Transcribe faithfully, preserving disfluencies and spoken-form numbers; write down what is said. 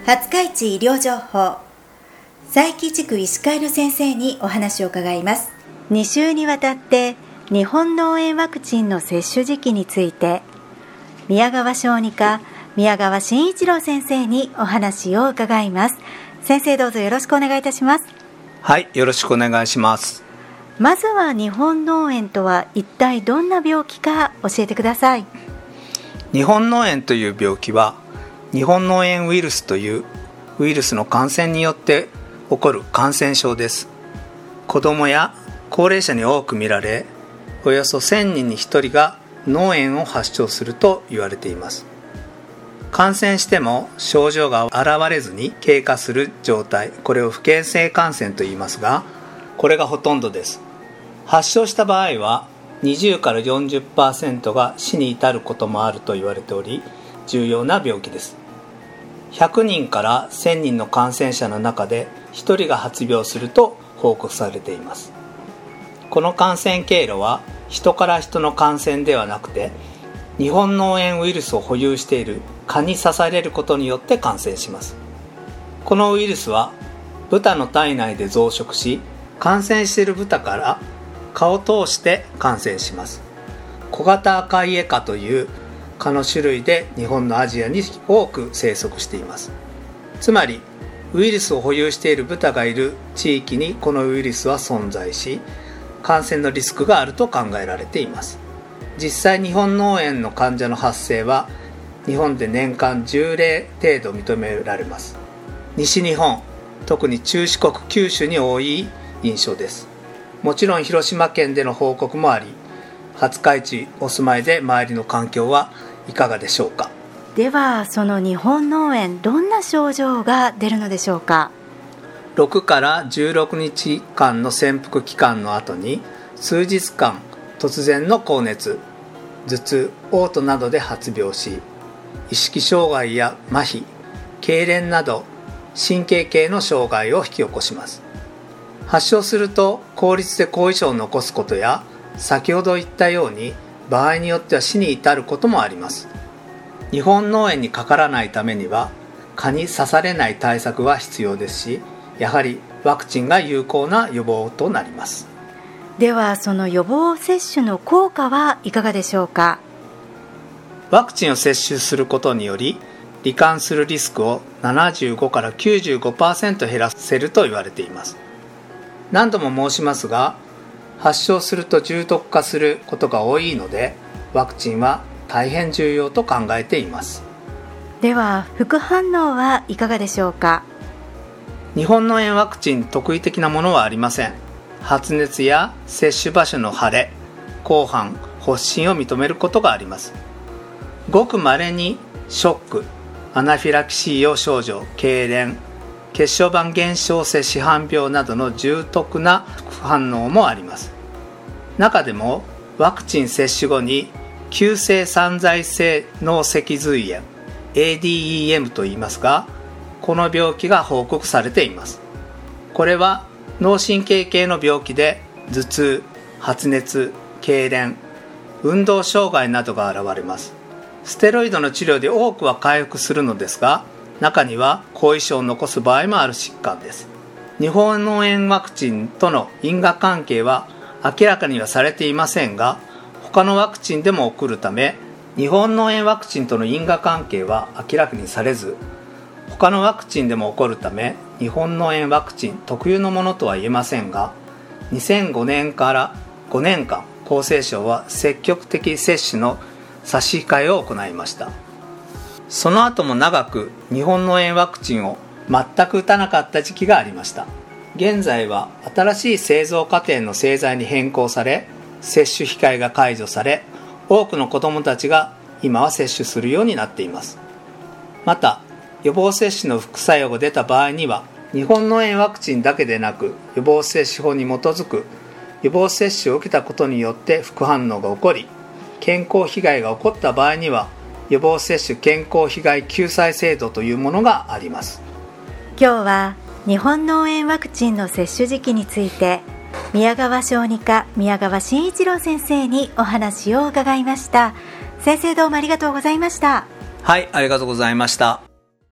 廿日市医療情報、佐伯地区医師会の先生にお話を伺います。に週にわたって日本脳炎ワクチンの接種時期について、宮川小児科宮川真一郎先生にお話を伺います。先生、どうぞよろしくお願いいたします。 はい、よろしくお願いします。 まずは日本脳炎とは一体どんな病気か教えてください。 日本脳炎という病気は日本脳炎ウイルスというウイルスの感染によって起こる感染症です。子どもや高齢者に多く見られ、およそせんにんにひとりが脳炎を発症すると言われています。感染しても症状が現れずに経過する状態、これを不形成感染と言いますが、これがほとんどです。発症した場合はにじゅうからよんじゅっパーセントが死に至ることもあると言われており、重要な病気です。ひゃくにんからせんにんの感染者の中でひとりが発病すると報告されています。この感染経路は人から人の感染ではなくて、日本脳炎ウイルスを保有している蚊に刺されることによって感染します。このウイルスは豚の体内で増殖し、感染している豚から蚊を通して感染します。小型アカイエカという蚊の種類で日本のアジアに多く生息しています。つまりウイルスを保有している豚がいる地域にこのウイルスは存在し、感染のリスクがあると考えられています。実際日本脳炎の患者の発生は日本で年間じゅうれい程度認められます。西日本、特に中四国九州に多い印象です。もちろん広島県での報告もあり、廿日市お住まいで周りの環境はいかがでしょうか。 ではその日本脳炎、どんな症状が出るのでしょうか。 ろくからじゅうろくにちかんの潜伏期間の後に数日間突然の高熱、頭痛、嘔吐などで発病し、意識障害や麻痺、痙攣など神経系の障害を引き起こします。発症すると効率で後遺症を残すことや、先ほど言ったように場合によっては死に至ることもあります。日本脳炎にかからないためには蚊に刺されない対策は必要ですし、やはりワクチンが有効な予防となります。 ではその予防接種の効果はいかがでしょうか。 ワクチンを接種することにより罹患するリスクをななじゅうごからきゅうじゅうごパーセント 減らせると言われています。何度も申しますが、発症すると重篤化することが多いので、ワクチンは大変重要と考えています。 では副反応はいかがでしょうか。 日本脳炎ワクチン特異的なものはありません。発熱や接種場所の腫れ、紅斑、発疹を認めることがあります。ごく稀にショック、アナフィラキシー様症状、痙攣、血小板減少性紫斑病などの重篤な副反応もあります。中でもワクチン接種後に急性散在性脳脊髄炎 エーディーイーエム と言いますが、この病気が報告されています。これは脳神経系の病気で、頭痛、発熱、痙攣、運動障害などが現れます。ステロイドの治療で多くは回復するのですが、中には後遺症を残す場合もある疾患です。日本脳炎ワクチンとの因果関係は明らかにはされていませんが、他のワクチンでも起こるため、日本脳炎ワクチンとの因果関係は明らかにされず、他のワクチンでも起こるため、日本脳炎ワクチン特有のものとは言えませんが、にせんごねんからごねんかん、厚生省は積極的接種の差し控えを行いました。その後も長く日本脳炎ワクチンを全く打たなかった時期がありました。現在は新しい製造過程の製剤に変更され、接種控えが解除され、多くの子どもたちが今は接種するようになっています。また予防接種の副作用が出た場合には、日本脳炎ワクチンだけでなく予防接種法に基づく予防接種を受けたことによって副反応が起こり、健康被害が起こった場合には予防接種健康被害救済制度というものがあります。 今日は日本脳炎ワクチンの接種時期について、宮川小児科宮川真一郎先生にお話を伺いました。先生、どうもありがとうございました。 はい、ありがとうございました。